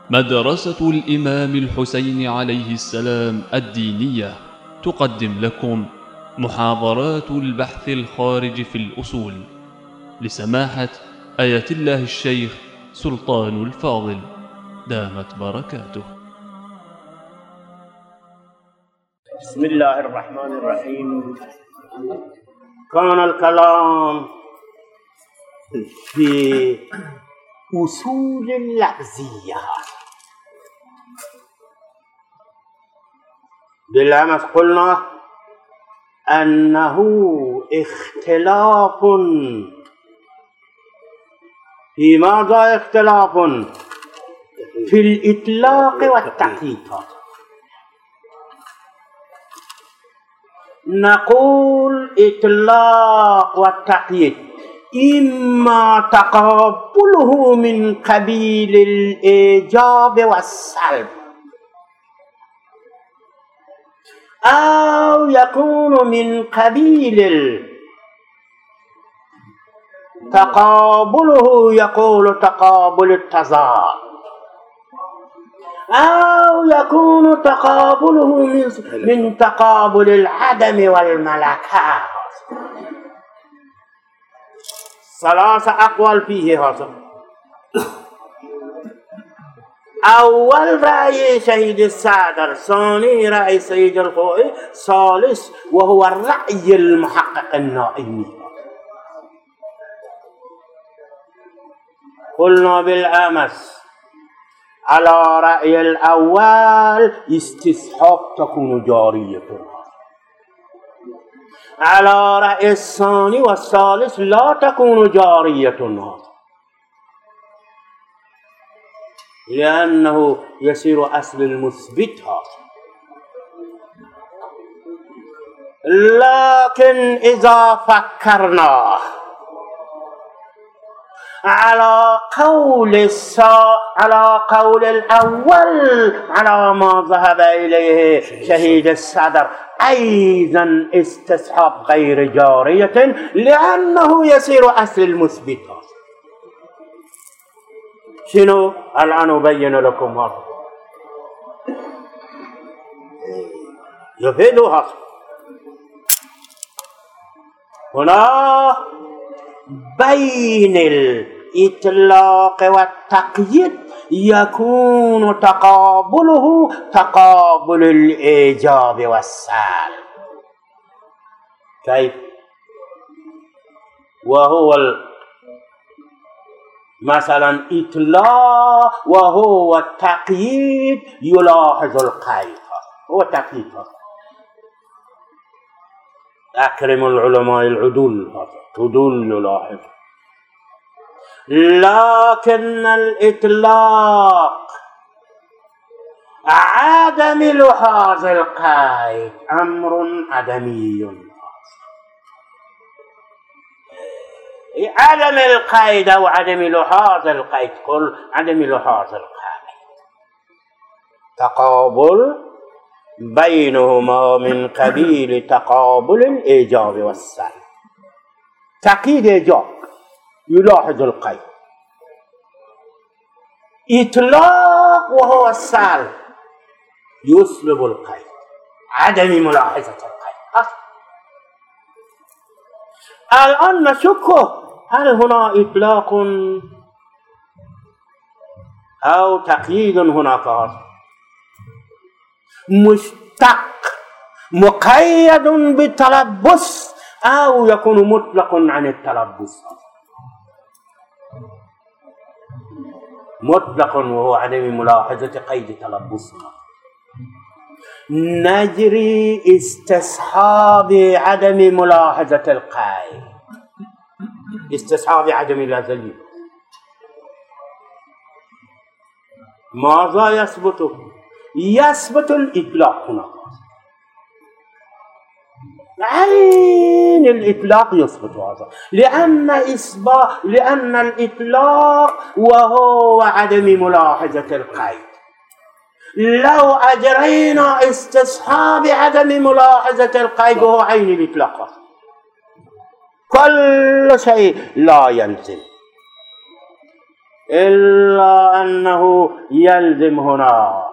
مدرسة الإمام الحسين عليه السلام الدينية تقدم لكم محاضرات البحث الخارج في الأصول لسماحة آية الله الشيخ سلطان الفاضل دامت بركاته. بسم الله الرحمن الرحيم. كان الكلام في أصول اللفظية. بالأمس قلنا أنه اختلاف في ماذا؟ اختلاف في الإطلاق والتقييد. نقول إطلاق والتقييد إما تقابله من قبيل الإيجاب والسلب، أو يكون من قبيل تقابله يقول تقابل التضاد، أو يكون تقابله من تقابل العدم والملكات. ثلاثة أقوال فيه هذا. أول رأي شهيد الصدر، ثاني رأي سيد الخوئي، ثالث وهو الرأي المحقق النائمي. قلنا بالأمس على رأي الأول استصحاب تكون جارية، على رأي الثاني والثالث لا تكون جارية، لأنه يصير أصل المثبت هذا. لكن إذا فكرنا على قول الأول على ما ذهب إليه شهيد الصدر، أيضا استصحاب غير جارية لأنه يصير أصل المثبت. شنو؟ الآن أبين لكم هذا يفيدها. هنا بين الإطلاق والتقييد يكون تقابله تقابل الإيجاب والسلب. كيف؟ وهو مثلا إطلاق وهو التقييد يلاحظ القيد، هو تقييد. أكرم العلماء العدول، عدول يلاحظ. لكن الإطلاق عدم لحاظ القيد أمر عدمي. عدم القيد أو عدم لحاظ القيد، قل عدم لحاظ القيد تقابل بينهما من قبيل تقابل الإيجاب والسلب. تقييد إيجاب يلاحظ القيد، إطلاق وهو السلب يسلب القيد، عدم ملاحظة القيد. الآن نشك هل هنا إطلاق أو تقييد؟ هناك مشتق مقيد بالتلبس أو يكون مطلق عن التلبس. مطلق وهو عدم ملاحظة قيد تلبسنا. نجري استصحاب عدم ملاحظة القيد، استصحاب عدم الأزلي. ماذا يثبت؟ يثبت الإطلاق هنا، عين الإطلاق يثبت هذا، لأن الإطلاق وهو عدم ملاحظة القيد. لو أجرينا استصحاب عدم ملاحظة القيد وهو عين الإطلاق، كل شيء لا يلزم. إلا أنه يلزم هنا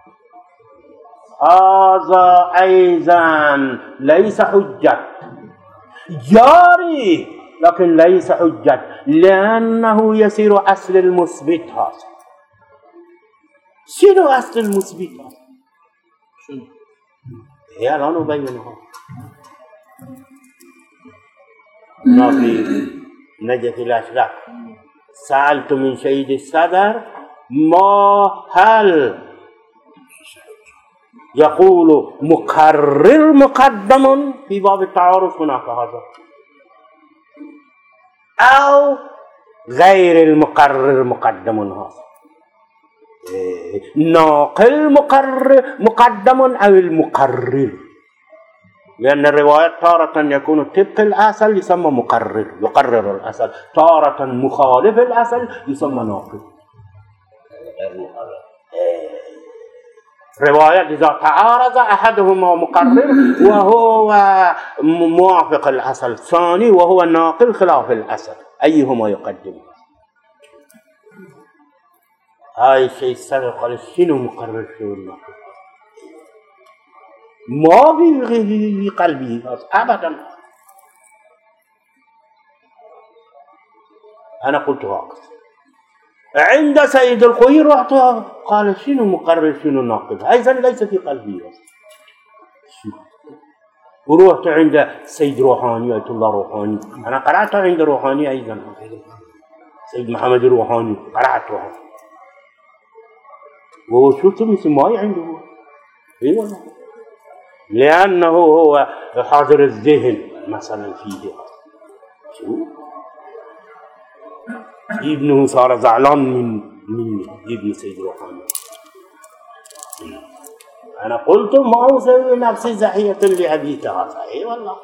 هذا أيضا ليس حجة، جاري لكن ليس حجة، لأنه يصير أصل المثبت. هذا شنو أصل المثبت؟ شنو؟ هي الآن أبينها. في نجف الأشراف سألت من سيد الصدر ما هل يقول مقرر مقدم في باب التعارف هناك هذا أو غير المقرر مقدم هذا، ناقل مقرر مقدم أو المقرر، لأن الروايات تارة يكون طبق الأصل يسمى مقرر يقرر الأصل، تارة مخالف الأصل يسمى ناقل. روايات إذا تعارض أحدهما مقرر وهو موافق الأصل، الثاني وهو ناقل خلاف الأصل، أيهما يقدم؟ هاي الشيء السابق قال شنو مقرر شنو ناقل؟ ما في قلبي أبدا. أنا قلت هكذا عند سيد الخوي، رحت قال شنو مقرر شنو ناقل، أيضا ليس في قلبي. ورحت عند سيد روحاني آية الله روحاني، أنا قرأت عند روحاني أيضا، سيد محمد روحاني قرأته، وهو شفت مثل ما عنده. اي والله، لأنه هو حاضر الذهن مثلا فيه. شو ابنه صار زعلان من ابن سيد روحاني. أنا قلت ما أسوي نفسي زحية لأبيك هذا. اي والله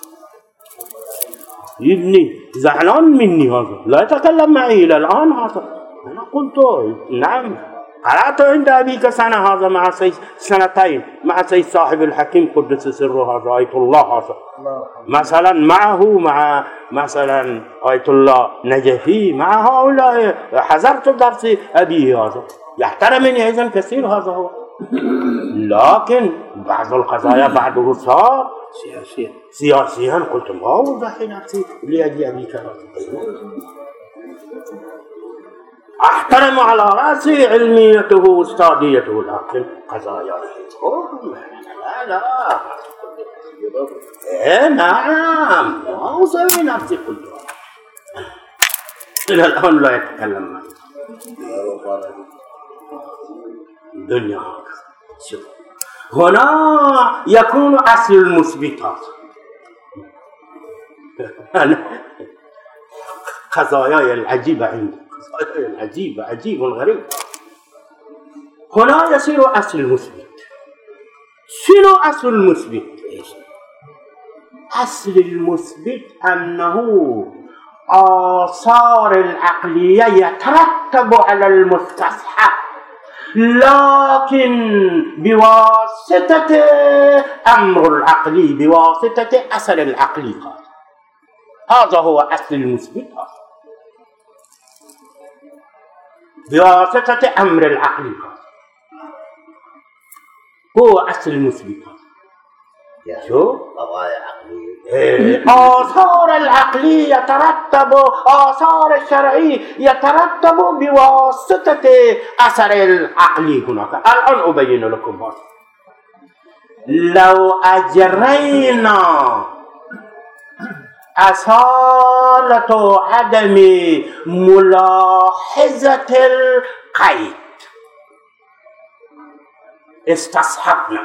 ابني زعلان مني هذا، لا يتكلم معي إلى الآن هذا. أنا قلت نعم، قرأت عند أبيك سنة هذا مع سنتين مع سيد صاحب الحكيم قدس سره هذا آية الله هذا، مثلا معه مع مثلا آية الله نجفي، مع هؤلاء حضرت درس أبي هذا، يحترمني أيضا كثير هذا هو. لكن بعض القضايا بعده صار سياسيا، قلت ما أوضح نفسي لأجي أبيك هذا. أحترم على رأسي علميته واستاذيته، لكن قضايا لا نعم ما أسوي نفسي. قلت إلى الآن لا يتكلم معي. الدنيا شوف هنا يكون أصل المثبتات. قضاياي العجيبة عندي، العجيب عجيب غريب. هنا يصير أصل المثبت. شنو أصل المثبت؟ أصل المثبت أنه آثار العقلية يترتب على المستصحب، لكن بواسطة أمر العقلي، بواسطة أثر العقلي. هذا هو أصل المثبت، بواسطة أمر العقل. هو أصل المثبت. شو؟ آثار العقلية يترتب، آثار الشرعي يترتب بواسطة أثر العقلي هناك. الآن أبين لكم هذا. لو أجرينا أصالة عدم ملاحظة القيد، استصحبنا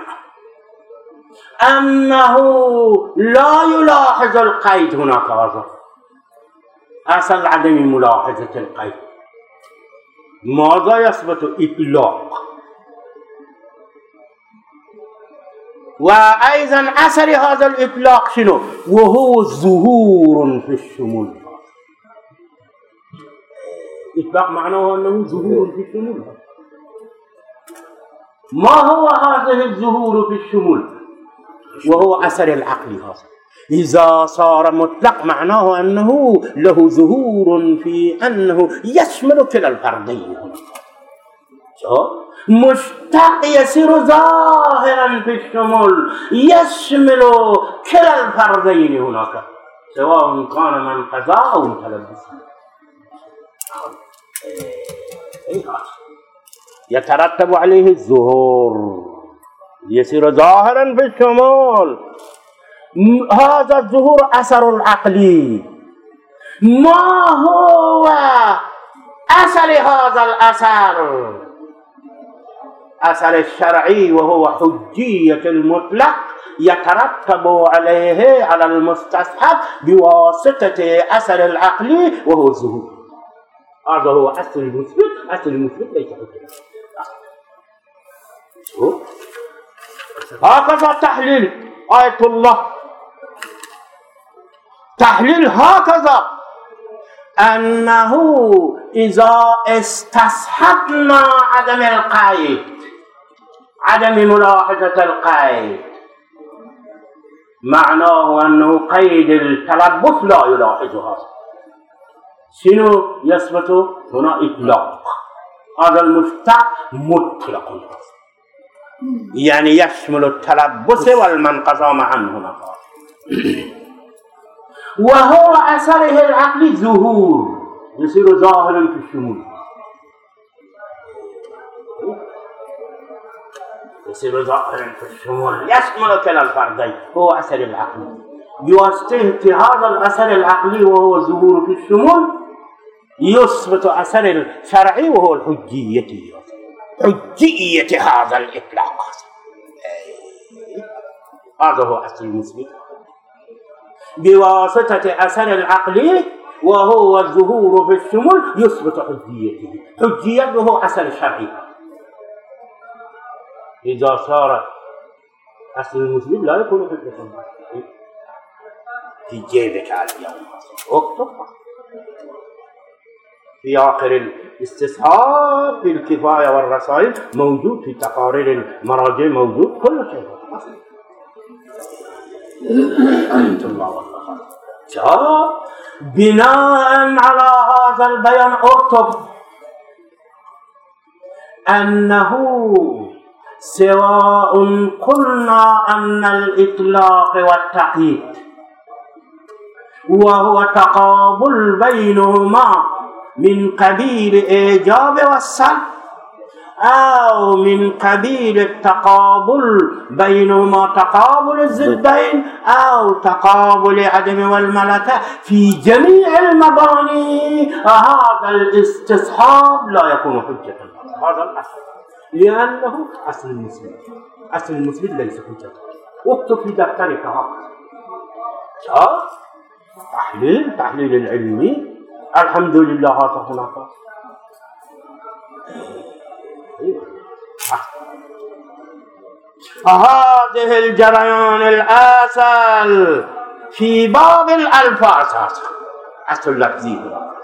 أنه لا يلاحظ القيد هناك. هذا أصل عدم ملاحظة القيد. ماذا يثبت؟ إطلاق. وأيضا أثر هذا الإطلاق شنو؟ وهو ظهور في الشمول. إطلاق معناه أنه ظهور في الشمول. ما هو هذا الظهور في الشمول؟ وهو أثر العقل. هذا إذا صار مطلق معناه أنه له ظهور في أنه يشمل كلا الفردين. مشتق يصير ظاهرا في الشمول يشمل كلا الفردين هناك، سواء كان منقذا أو متلبسا. يترتب عليه الظهور، يصير ظاهرا في الشمول. هذا الظهور أثر العقلي. ما هو أثر هذا الأثر؟ أثر الشرعي، وهو حجية المطلق يترتب عليه على المستصحب بواسطة أثر العقلي وهو الظهور. هذا هو أصل المثبت. أصل المثبت ليس حجة. هكذا تحليل آية الله، تحليل هكذا أنه إذا استصحبنا عدم القيد، عدم ملاحظة القيد، معناه أنه قيد التلبس لا يلاحظها. شنو يثبت هنا؟ إطلاق. هذا المشتق مطلق، يعني يشمل التلبس والمنقذة معا هنا. وهو أثره العقلي ظهور، يصير ظاهرا في الشمول، يصير ظاهرا في الشمول يشمل كلا الفردين. هو أثر العقلي بواسطة هذا الأثر العقلي وهو الظهور في الشمول يثبت أثر الشرعي وهو الحجية، حجية هذا الإطلاق. هذا هو أصل المثبت بواسطة أثر العقلي وهو الظهور في الشمول يثبت حجيته. حجيته أثر الشرعي. إذا صار أصل المثبت لا يكون حجة في جيبك اليوم. اكتب في آخر الاستصحاب في الكفاية والرسائل موجود، في تقارير المراجع موجود، كل شيء. أنت الله والله. جاء بناء على هذا البيان اكتب أنه سواء قلنا أن الإطلاق والتقييد وهو تقابل بينهما من قبيل إيجاب والسلب، أو من قبيل التقابل بينهما تقابل الضدين، أو تقابل عدم والملكة، في جميع المباني هذا الاستصحاب لا يكون حجة. هذا الأصل، لأنه أصل المثبت. أصل المثبت ليس حجة. اكتب في دفترك هذا تحليل العلمي. الحمد لله هذا هناك. هذه الجريان الأصل في باب الألفاظ، أصل اللفظي.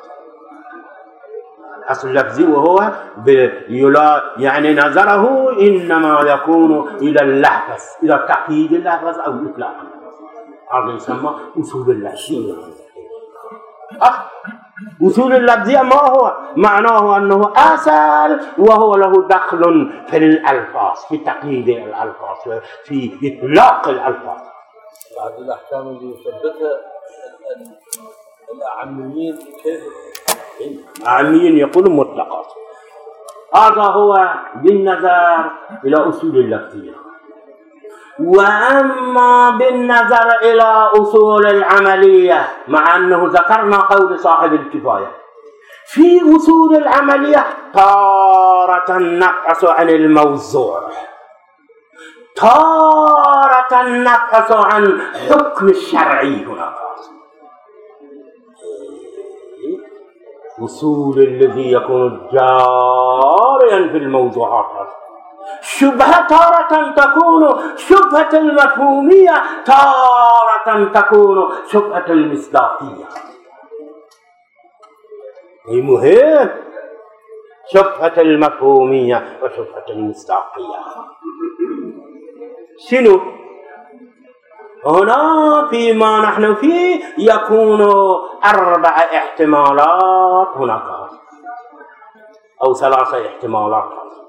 أصل اللفظي وهو يعني نظره إنما يكون إلى اللفظ، إلى تقييد اللفظ أو إطلاق اللفظ. هذا يسمى أصول اللفظية. أصول اللفظية ما هو؟ معناه أنه أصل وهو له دخل في الألفاظ، في تقييد الألفاظ، في إطلاق الألفاظ. بعد الأحكام اللي يثبتها الأعميين كيف؟ الأعميين يقولون مطلقات. هذا هو بالنظر إلى أصول اللفظية. وأما بالنظر إلى أصول العملية، مع أنه ذكرنا قول صاحب الكفاية، في أصول العملية تارة نبحث عن الموضوع، تارة نبحث عن حكم الشرعي. هناك أصول الذي يكون جاريا في الموضوعات، شبهة تارة تكون شبهة المفهومية، تارة تكون شبهة المصداقية. مهم شبهة المفهومية وشبهة المصداقية. شنو؟ هنا فيما نحن فيه يكون 4 احتمالات هناك أو 3 احتمالات.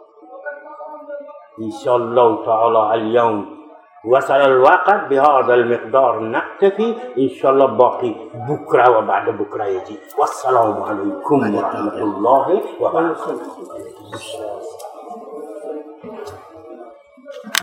إن شاء الله تعالى اليوم وصل الوقت بهذا المقدار نكتفي. إن شاء الله باقي بكرة وبعد بكرة يجي. والسلام عليكم ورحمة الله وبركاته.